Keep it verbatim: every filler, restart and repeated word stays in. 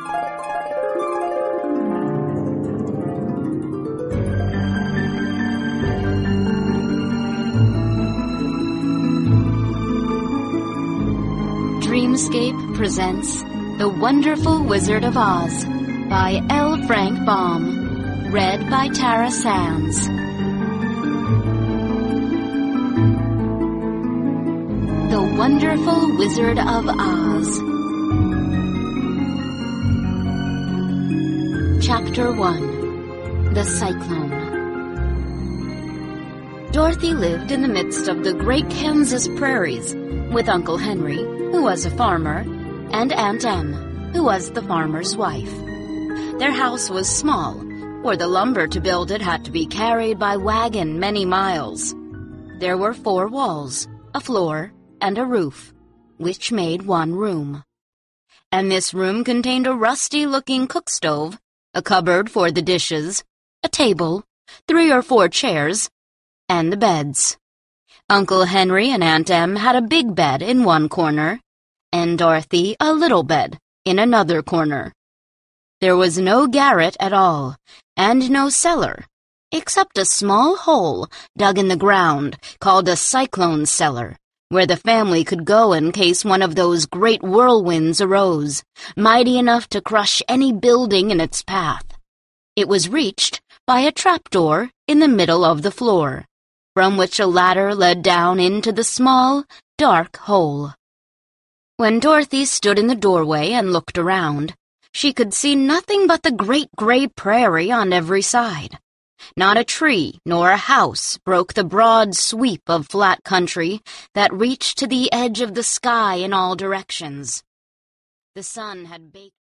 Dreamscape presents The Wonderful Wizard of Oz by L. Frank Baum, read by Tara Sands. The Wonderful Wizard of Oz. Chapter one. The Cyclone. Dorothy lived in the midst of the great Kansas prairies with Uncle Henry, who was a farmer, and Aunt Em, who was the farmer's wife. Their house was small, for the lumber to build it had to be carried by wagon many miles. There were four walls, a floor, and a roof, which made one room. And this room contained a rusty-looking cook stove, a cupboard for the dishes, a table, three or four chairs, and the beds. Uncle Henry and Aunt Em had a big bed in one corner, and Dorothy a little bed in another corner. There was no garret at all, and no cellar, except a small hole dug in the ground called a cyclone cellar, where the family could go in case one of those great whirlwinds arose, mighty enough to crush any building in its path. It was reached by a trapdoor in the middle of the floor, from which a ladder led down into the small, dark hole. When Dorothy stood in the doorway and looked around, she could see nothing but the great gray prairie on every side. Not a tree nor a house broke the broad sweep of flat country that reached to the edge of the sky in all directions. The sun had baked